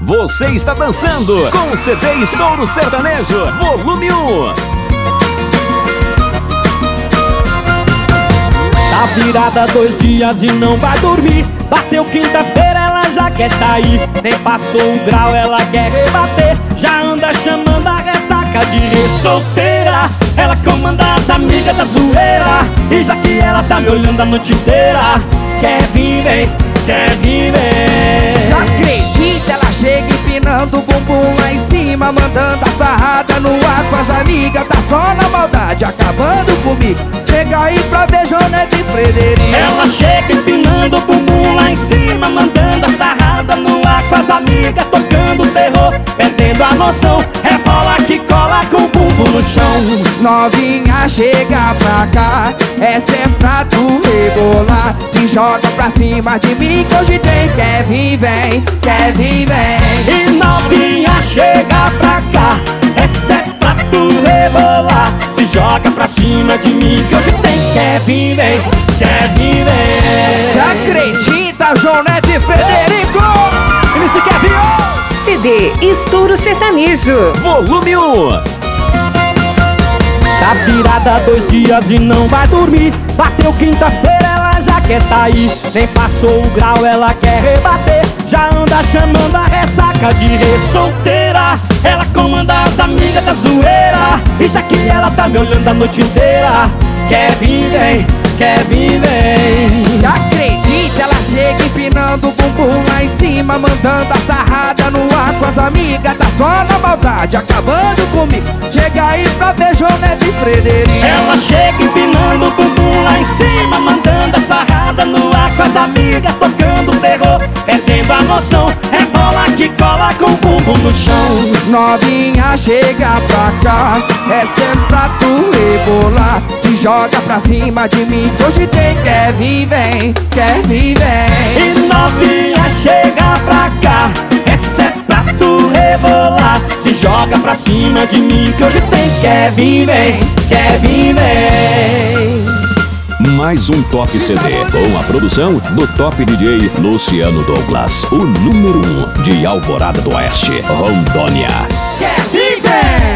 Você está dançando com o CD Estouro Sertanejo, volume 1. Tá virada 2 dias e não vai dormir. Bateu quinta-feira, ela já quer sair. Nem passou o grau, ela quer rebater. Já anda chamando a ressaca de solteira. Ela comanda as amigas da zoeira. E já que ela tá me olhando a noite inteira, quer vir, vem, quer vir, vem. Você acredita? Ela chega empinando o bumbum lá em cima, mandando a sarrada no ar com as amigas. Tá só na maldade, acabando comigo. Chega aí pra ver Jonete e Frederico. Ela chega empinando o bumbum lá em cima, mandando a sarrada no ar com as amigas, tocando terror, perdendo a noção. Rebola que cola com o bumbum no chão. Novinha, chega pra cá, essa é pra tu rebolar. Se joga pra cima de mim que hoje tem. Quer vir, vem, quer vir, vem. E novinha, chega pra cá, essa é pra tu rebolar. Se joga pra cima de mim que hoje tem. Quer vir, vem, quer vir, vem. Você acredita, Jonete e Frederico? Ele se quer vir, ó. CD Estouro Sertanejo, Volume 1. Tá virada 2 dias e não vai dormir. Bateu quinta-feira, ela já quer sair. Nem passou o grau, ela quer rebater. Já anda chamando a ressaca de solteira. Ela comanda as amigas da zoeira. E já que ela tá me olhando a noite inteira, quer vir, vem, quer vir, vem. Se acredita? Ela chega empinando o bumbum lá em cima, mandando a sarrada no ar com as amigas. Tá só na maldade, acabando comigo. Chega aí pra ver Jonete e Frederico. Ela chega empinando o bumbum lá em cima, mandando a sarrada no ar com as amigas, tocando terror, perdendo a noção. Rebola que cola com o bumbum no chão. Novinha, chega pra cá, essa é pra tu rebolar. Se joga pra cima de mim que hoje tem. Quer vir, vem, quer vir, vem. E novinha, chega pra cá, essa é pra tu rebolar. Se joga pra cima de mim que hoje tem. Quer vir, vem, quer vir, vem. Mais um Top CD com a produção do Top DJ Luciano Douglas, o número 1 de Alvorada do Oeste, Rondônia. Quer vir, vem.